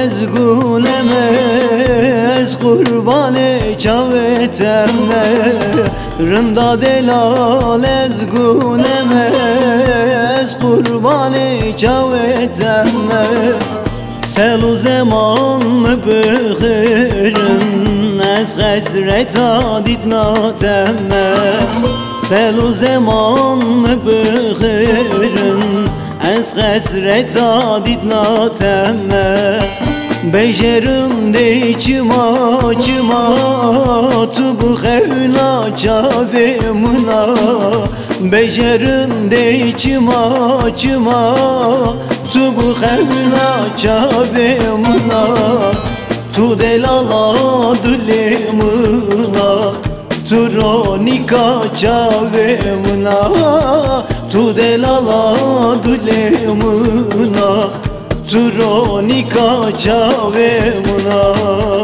ez guleme ez kurbane çaveteme Rında delal ez guleme ez kurbane çaveteme Selu zaman mı bıkırın ez gazret adit nateme Selu zaman mı bıkırın ez gazret adit nateme Bejerim de çima çima tu bu xevla çavemuna Bejerim de çima çima tu bu xevla çavemuna Tu delala dulemuna tu ronika çavemuna Tu delala dulemuna Turonika çavemuna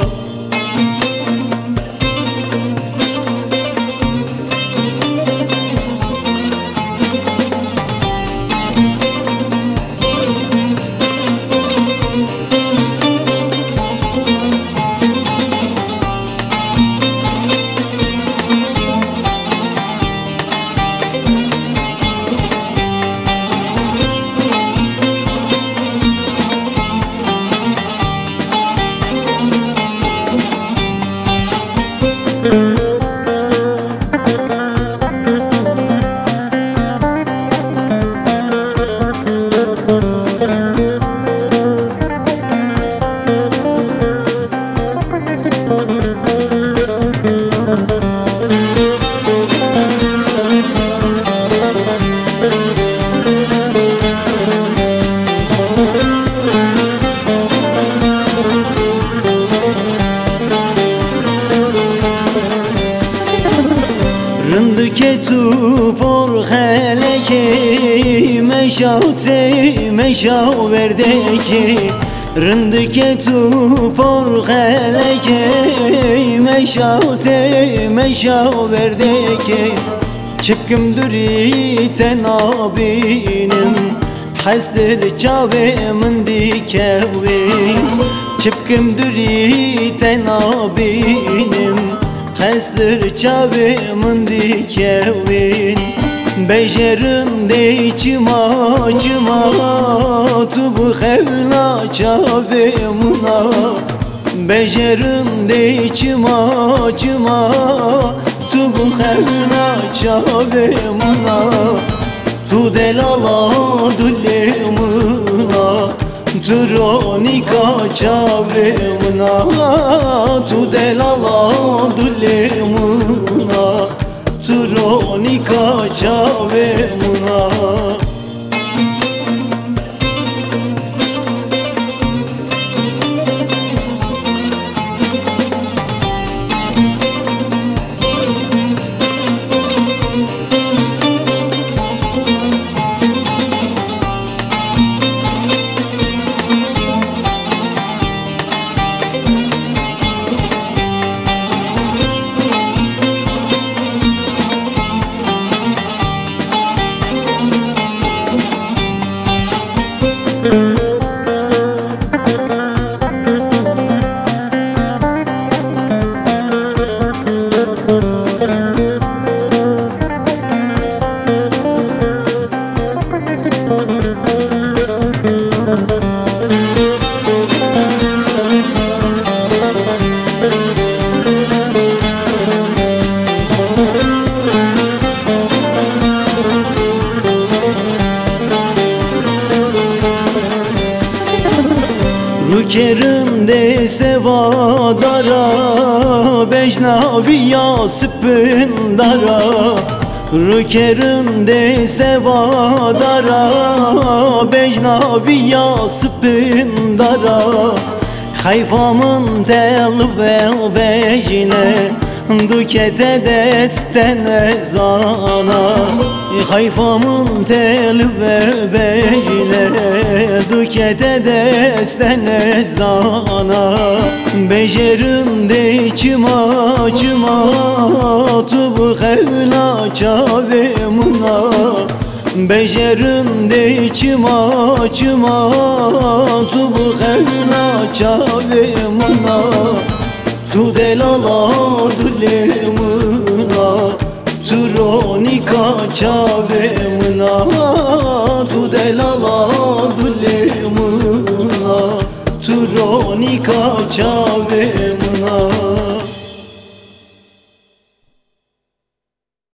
Rındıke tu por xeleke meşavte meşav verdeke Rındıke tu por xeleke meşavte meşav verdeke Çıkkım duri tenabinim Hazdır çavemin dikevi Çıkkım duri tenabinim Hazdır çavemin dikevin Bejerin de çima çima Tu bu xevla çavemuna Bejerin de çima çima Tu bu xevla çavemuna Tu delala dulemuna Turonika çavemuna Tu delala dulemuna Turonika çavemuna Rukerim de sevadara Beşnaviya sıpındara Rukerim de sevadara Beşnaviya sıpındara Hayfamın tel ve bejine Dukete destene zana Hayfamın tel ve bejine Dukete destene zana Bejerim de çima çima Tu bu xevla çavemuna bejerin de çıma çıma tu bu xevna çavemuna tu delala dulemuna tu ronika çavemuna tu delala dulemuna tu ronika çavemuna